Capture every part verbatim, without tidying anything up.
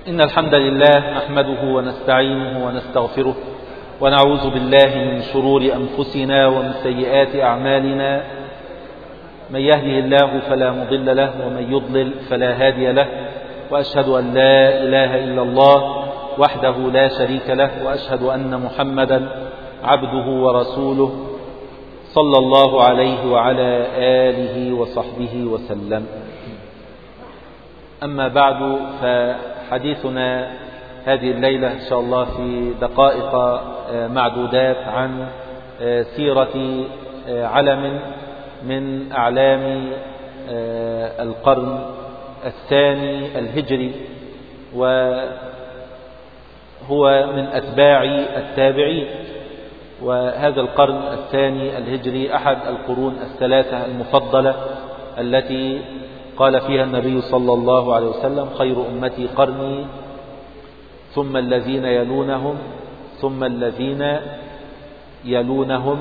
إن الحمد لله نحمده ونستعينه ونستغفره ونعوذ بالله من شرور أنفسنا ومن سيئات أعمالنا. من يهده الله فلا مضل له ومن يضلل فلا هادي له، وأشهد أن لا إله إلا الله وحده لا شريك له، وأشهد أن محمدا عبده ورسوله صلى الله عليه وعلى آله وصحبه وسلم. أما بعد، فحديثنا هذه الليلة إن شاء الله في دقائق معدودات عن سيرة علم من أعلام القرن الثاني الهجري، وهو من أتباع التابعين. وهذا القرن الثاني الهجري أحد القرون الثلاثة المفضلة التي قال فيها النبي صلى الله عليه وسلم: خير أمتي قرني ثم الذين يلونهم ثم الذين يلونهم.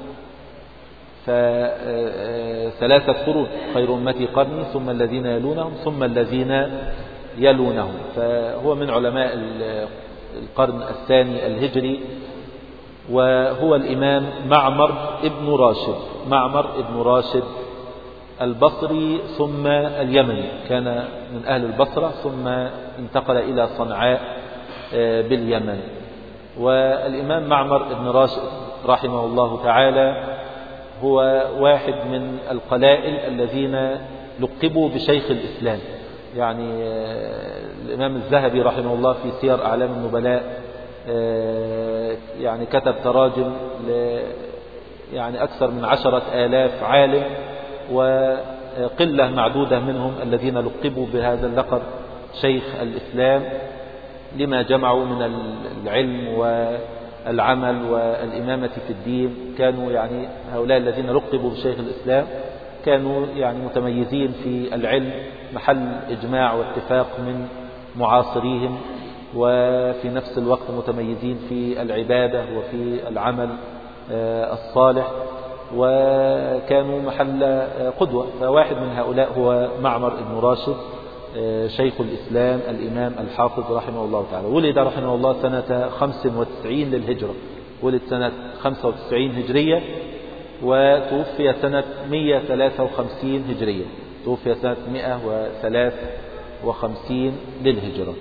فثلاثة قرون: خير أمتي قرني ثم الذين يلونهم ثم الذين يلونهم. فهو من علماء القرن الثاني الهجري، وهو الإمام معمر ابن راشد معمر ابن راشد البصري ثم اليمني. كان من أهل البصرة ثم انتقل إلى صنعاء باليمن. والإمام معمر ابن راشد رحمه الله تعالى هو واحد من القلائل الذين لقبوا بشيخ الإسلام. يعني الإمام الذهبي رحمه الله في سير أعلام النبلاء يعني كتب تراجم ل يعني أكثر من عشرة آلاف عالم، وقلة معدودة منهم الذين لقبوا بهذا اللقب شيخ الإسلام، لما جمعوا من العلم والعمل والإمامة في الدين. كانوا يعني هؤلاء الذين لقبوا بشيخ الإسلام كانوا يعني متميزين في العلم، محل إجماع واتفاق من معاصريهم، وفي نفس الوقت متميزين في العبادة وفي العمل الصالح، وكانوا محل قدوة. فواحد من هؤلاء هو معمر بن راشد شيخ الإسلام الإمام الحافظ رحمه الله تعالى. ولد رحمه الله سنة خمس وتسعين للهجرة، ولد سنة خمسة وتسعين هجرية، وتوفي سنة مئة وثلاثة وخمسين هجرية، توفي سنة مئة وثلاثة وخمسين للهجرة.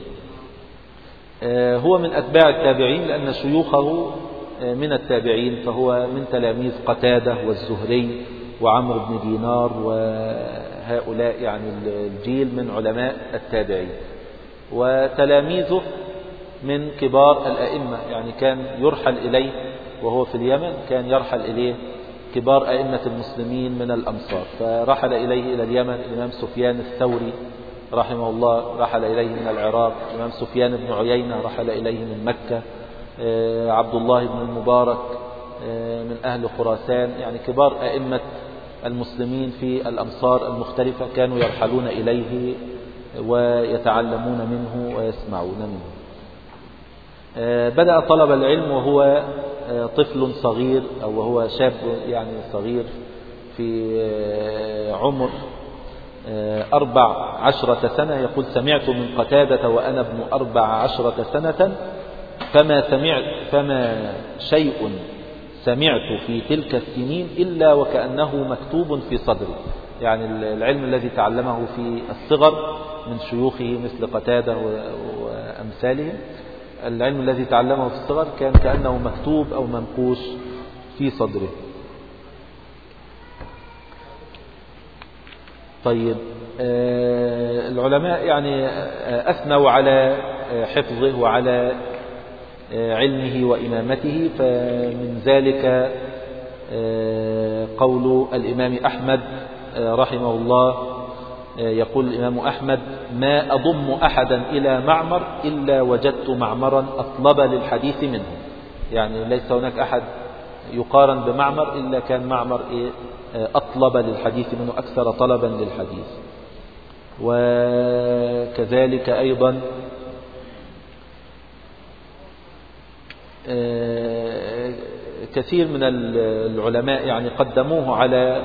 هو من أتباع التابعين لأن شيوخه من التابعين، فهو من تلاميذ قتادة والزهري وعمرو بن دينار، وهؤلاء يعني الجيل من علماء التابعين. وتلاميذه من كبار الأئمة، يعني كان يرحل إليه وهو في اليمن، كان يرحل إليه كبار أئمة المسلمين من الأمصار. فرحل إليه إلى اليمن الإمام سفيان الثوري رحمه الله، رحل إليه من العراق الإمام سفيان بن عيينة، رحل إليه من مكة عبد الله بن المبارك من أهل خراسان. يعني كبار أئمة المسلمين في الأمصار المختلفة كانوا يرحلون إليه ويتعلمون منه ويسمعون منه. بدأ طلب العلم وهو طفل صغير، أو وهو شاب يعني صغير في عمر أربع عشرة سنة. يقول: سمعت من قتادة وأنا ابن أربع عشرة سنة، فما سمعت فما شيء سمعت في تلك السنين إلا وكأنه مكتوب في صدري. يعني العلم الذي تعلمه في الصغر من شيوخه مثل قتادة وأمثالهم، العلم الذي تعلمه في الصغر كان كأنه مكتوب أو منقوش في صدره. طيب، العلماء يعني أثنوا على حفظه وعلى علمه وإمامته، فمن ذلك قول الإمام أحمد رحمه الله. يقول الإمام أحمد: ما أضم أحدا إلى معمر إلا وجدت معمرا أطلب للحديث منه. يعني ليس هناك أحد يقارن بمعمر إلا كان معمر أطلب للحديث منه، أكثر طلبا للحديث. وكذلك أيضا كثير من العلماء يعني قدموه على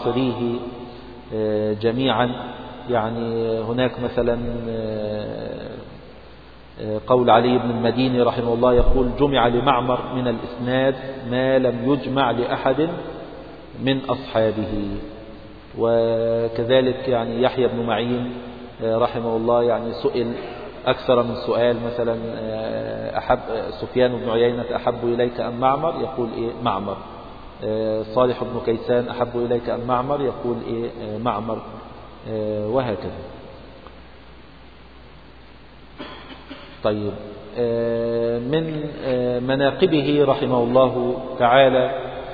معاصريه جميعا. يعني هناك مثلا قول علي بن المديني رحمه الله يقول جمع لمعمر من الإسناد ما لم يجمع لأحد من أصحابه. وكذلك يعني يحيى بن معين رحمه الله يعني سئل أكثر من سؤال، مثلا أحب سفيان بن عيينة أحب إليك أم معمر؟ يقول إيه معمر. صالح بن كيسان أحب إليك أم معمر؟ يقول إيه معمر، وهكذا. طيب، من مناقبه رحمه الله تعالى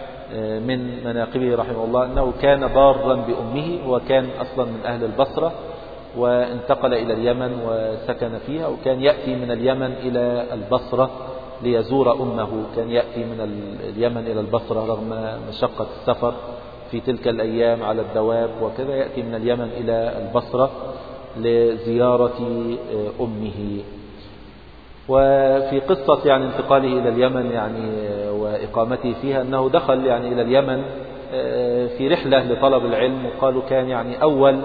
من مناقبه رحمه الله أنه كان بارا بأمه، وكان أصلا من أهل البصرة وانتقل إلى اليمن وسكن فيها، وكان يأتي من اليمن إلى البصرة ليزور أمه. كان يأتي من اليمن إلى البصرة رغم مشقة السفر في تلك الأيام على الدواب وكذا، يأتي من اليمن إلى البصرة لزيارة أمه. وفي قصة يعني انتقاله إلى اليمن يعني وإقامته فيها أنه دخل يعني إلى اليمن في رحلة لطلب العلم، وقالوا كان يعني أول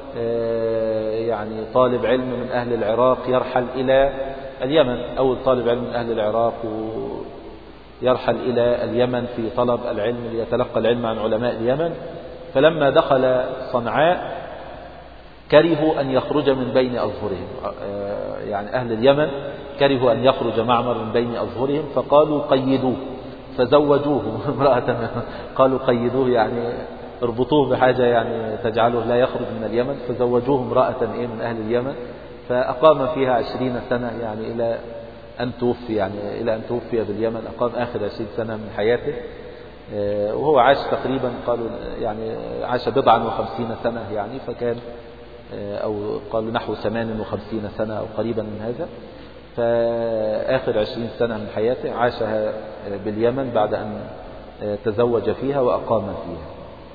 يعني طالب علم من أهل العراق يرحل إلى اليمن، أول طالب علم من أهل العراق يرحل إلى اليمن في طلب العلم ليتلقى العلم عن علماء اليمن. فلما دخل صنعاء كرهوا أن يخرج من بين أظهرهم، يعني أهل اليمن كرهوا أن يخرج معمر من بين أظهرهم، فقالوا قيدوه فزوجوه امرأة. قالوا قيدوه يعني اربطوه بحاجة يعني تجعله لا يخرج من اليمن، فزوجوه امرأة إيه من أهل اليمن، فأقام فيها عشرين سنة يعني إلى أن توفي يعني إلى أن توفي باليمن. أقام آخر عشرين سنة من حياته، وهو عاش تقريبا قالوا يعني عاش بضعا وخمسين سنة يعني، فكان أو قالوا نحو ثمان وخمسين سنة أو قريبا من هذا. فآخر عشرين سنة من حياته عاشها باليمن بعد أن تزوج فيها وأقام فيها.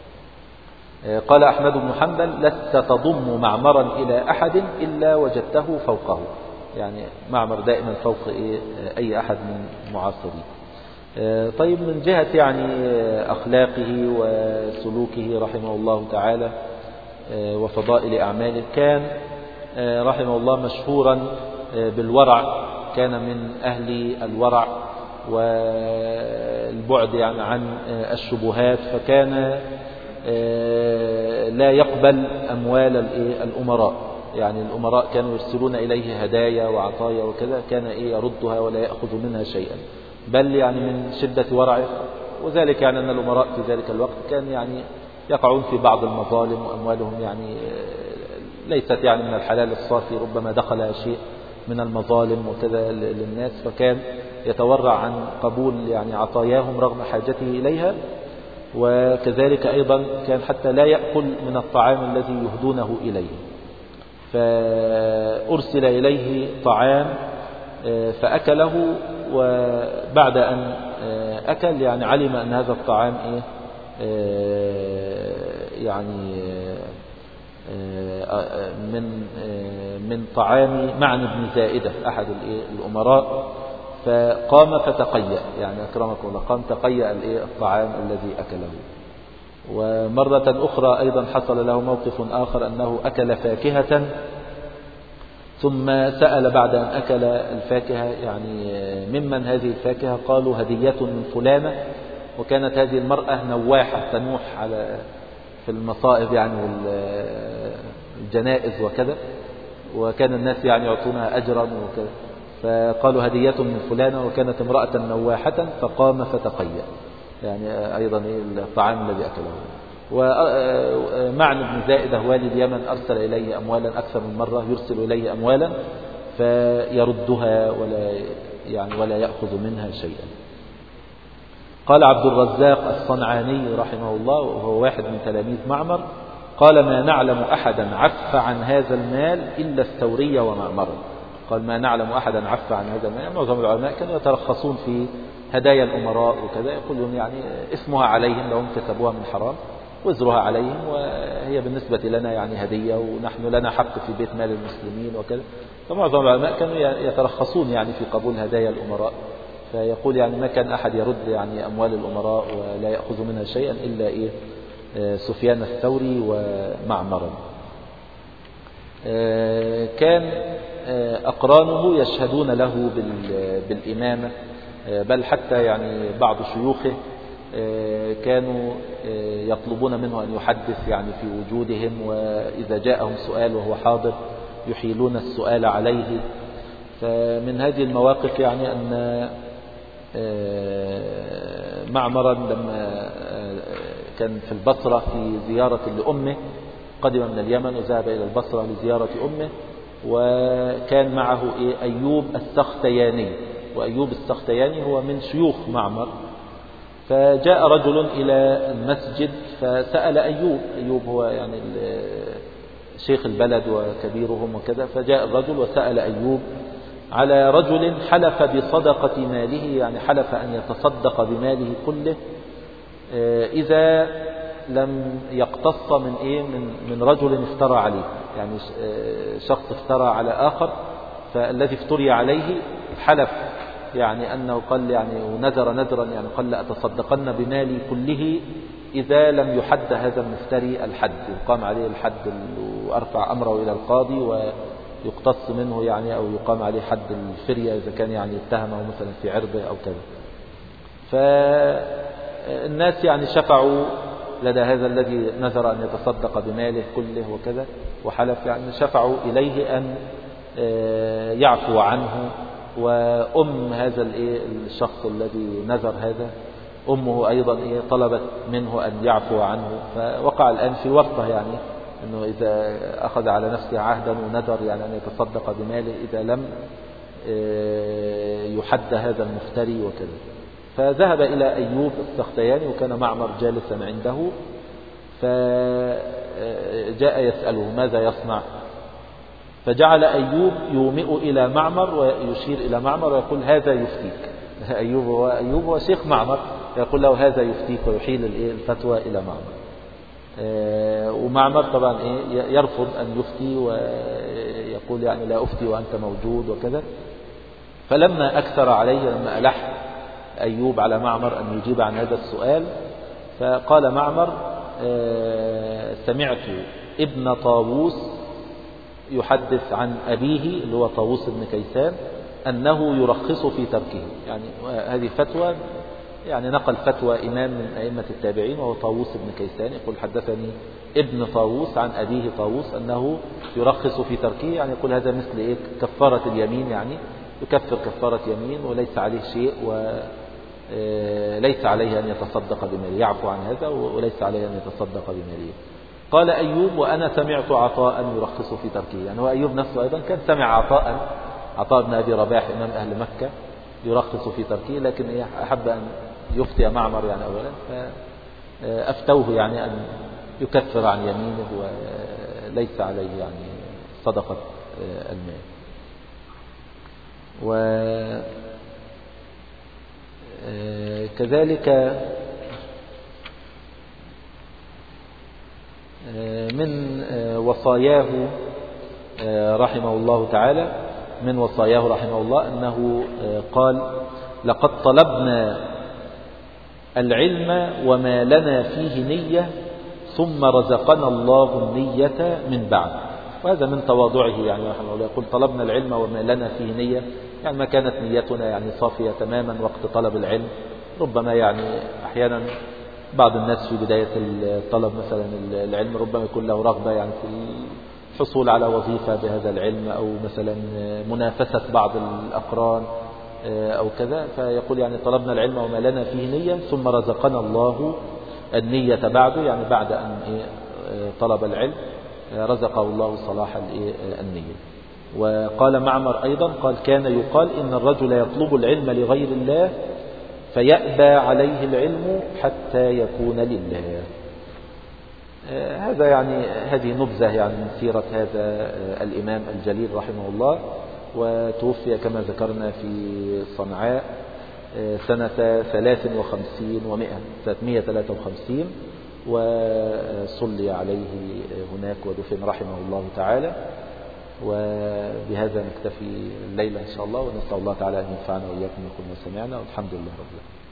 قال أحمد بن حنبل لست تضم معمرا إلى أحد إلا وجدته فوقه، يعني معمر دائما فوق أي أحد من معاصريه. طيب، من جهة يعني أخلاقه وسلوكه رحمه الله تعالى وفضائل أعماله، كان رحمه الله مشهورا بالورع، كان من أهل الورع والبعد يعني عن الشبهات، فكان لا يقبل أموال الأمراء، يعني الأمراء كانوا يرسلون إليه هدايا وعطايا وكذا، كان يردها ولا يأخذ منها شيئا، بل يعني من شدة ورعه. وذلك يعني أن الأمراء في ذلك الوقت كان يعني يقعون في بعض المظالم، وأموالهم يعني ليست يعني من الحلال الصافي، ربما دخل شيء من المظالم وكذا للناس، فكان يتورع عن قبول يعني عطاياهم رغم حاجته إليها. وكذلك أيضا كان حتى لا يأكل من الطعام الذي يهدونه إليه، فأرسل إليه طعام فأكله، وبعد أن أكل يعني علم أن هذا الطعام إيه يعني من من طعام معن بن زائدة أحد الأمراء، فقام فتقيأ، يعني أكرمكم الله، قام تقيأ الطعام الذي أكله. ومرة أخرى أيضا حصل له موقف آخر، أنه أكل فاكهة ثم سأل بعد أن أكل الفاكهة يعني ممن هذه الفاكهة؟ قالوا هدية من فلانة. وكانت هذه المرأة نواحة تنوح على في المصائب يعني والجنائز وكذا، وكان الناس يعني يعطونها أجرا وكذا، فقالوا هدية من فلانة، وكانت امرأة نواحة، فقام فتقيأ، يعني أيضا الطعام الذي أكله. ومعن بن زائدة والي اليمن أرسل إليه أموالا أكثر من مرة، يرسل إليه أموالا فيردها ولا يعني ولا يأخذ منها شيئا. قال عبد الرزاق الصنعاني رحمه الله، وهو واحد من تلاميذ معمر، قال ما نعلم أحدا عف عن هذا المال إلا الثوري ومعمر. قال ما نعلم أحدا عف عن هذا المال. معظم العلماء كانوا يترخصون في هدايا الأمراء وكذا، يقولون يعني اسمها عليهم لو كسبوها من حرام، وزرها عليهم، وهي بالنسبة لنا يعني هدية، ونحن لنا حق في بيت مال المسلمين وكذا. فمعظم العلماء كانوا يترخصون يعني في قبول هدايا الأمراء، فيقول يعني ما كان أحد يرد يعني أموال الأمراء ولا يأخذ منها شيئا إلا إيه سفيان الثوري ومعمر. كان أقرانه يشهدون له بالإمامة، بل حتى يعني بعض شيوخه كانوا يطلبون منه أن يحدث يعني في وجودهم، وإذا جاءهم سؤال وهو حاضر يحيلون السؤال عليه. فمن هذه المواقف يعني أن معمرا لما كان في البصرة في زيارة لأمه، قدم من اليمن وذهب إلى البصرة لزيارة أمه، وكان معه أيوب السختياني، وأيوب السختياني هو من شيوخ معمر. فجاء رجل إلى المسجد فسأل أيوب، أيوب هو يعني شيخ البلد وكبيرهم وكذا، فجاء الرجل وسأل أيوب على رجل حلف بصدقة ماله، يعني حلف أن يتصدق بماله كله إذا لم يقتص من إيه من من رجل افترى عليه، يعني شخص افترى على آخر، فالذي افتري عليه حلف يعني أنه قال يعني ونذر نذرا يعني قال لأتصدقن بمالي كله إذا لم يحد هذا المفتري الحد، يقام عليه الحد وأرفع أمره إلى القاضي ويقتص منه يعني، أو يقام عليه حد الفرية إذا كان يعني اتهمه مثلا في عرضه أو كذا. فالناس يعني شفعوا لدى هذا الذي نذر أن يتصدق بماله كله وكذا وحلف، يعني شفعوا إليه أن يعفو عنه. وأم هذا الشخص الذي نذر هذا أمه أيضا طلبت منه أن يعفو عنه، فوقع الآن في ورطة، يعني أنه إذا أخذ على نفسه عهدا ونذر يعني أن يتصدق بماله إذا لم يحد هذا المفتري وكذا. فذهب إلى أيوب السختياني وكان معمر جالسا عنده، فجاء يسأله ماذا يصنع، فجعل أيوب يومئ إلى معمر ويشير إلى معمر ويقول هذا يفتيك. أيوب هو أيوب هو شيخ معمر، يقول له هذا يفتيك ويحيل الفتوى إلى معمر. ومعمر طبعا يرفض أن يفتي ويقول يعني لا أفتي وأنت موجود وكذا. فلما أكثر عليه، لما ألح أيوب على معمر أن يجيب عن هذا السؤال، فقال معمر سمعت ابن طاووس يحدث عن أبيه اللي هو طاووس بن كيسان أنه يرخص في تركه، يعني هذه فتوى، يعني نقل فتوى إمام من أئمة التابعين وهو طاووس بن كيسان، يقول حدثني ابن طاووس عن أبيه طاووس أنه يرخص في تركه، يعني يقول هذا مثل إيه كفارة اليمين، يعني يكفر كفارة يمين وليس عليه شيء وليس عليه أن يتصدق بماله، يعفو عن هذا وليس عليه أن يتصدق بماله. قال أيوب وأنا سمعت عطاء يرخص في تركه، يعني هو أيوب نفسه أيضا كان سمع عطاء عطاء بن أبي رباح إمام أهل مكة يرخص في تركه، لكن أحب أن يفتي معمر يعني أولا، فأفتوه يعني أن يكفر عن يمينه وليس عليه يعني صدقة المال. وكذلك من وصاياه رحمه الله تعالى من وصاياه رحمه الله أنه قال لقد طلبنا العلم وما لنا فيه نية ثم رزقنا الله النية من بعد. وهذا من تواضعه يعني رحمه الله، يقول طلبنا العلم وما لنا فيه نية، يعني ما كانت نيتنا يعني صافية تماما وقت طلب العلم. ربما يعني أحيانا بعض الناس في بداية الطلب مثلا العلم ربما يكون له رغبة يعني في الحصول على وظيفة بهذا العلم، أو مثلا منافسة بعض الأقران أو كذا، فيقول يعني طلبنا العلم وما لنا فيه نية ثم رزقنا الله النية بعده، يعني بعد أن طلب العلم رزقه الله صلاح النية. وقال معمر أيضا قال كان يقال إن الرجل يطلب العلم لغير الله فيأبى عليه العلم حتى يكون لله. هذا يعني هذه نبذة يعني من سيرة هذا الإمام الجليل رحمه الله، وتوفي كما ذكرنا في صنعاء سنة ثلاث وخمسين ومئة ثلاثمائة وثلاثة وخمسين، وصلي عليه هناك ودفن رحمه الله تعالى. وبهذا نكتفي الليلة إن شاء الله، ونسأل الله تعالى أن ينفعنا وإياكم بكل ما سمعنا، والحمد لله رب العالمين.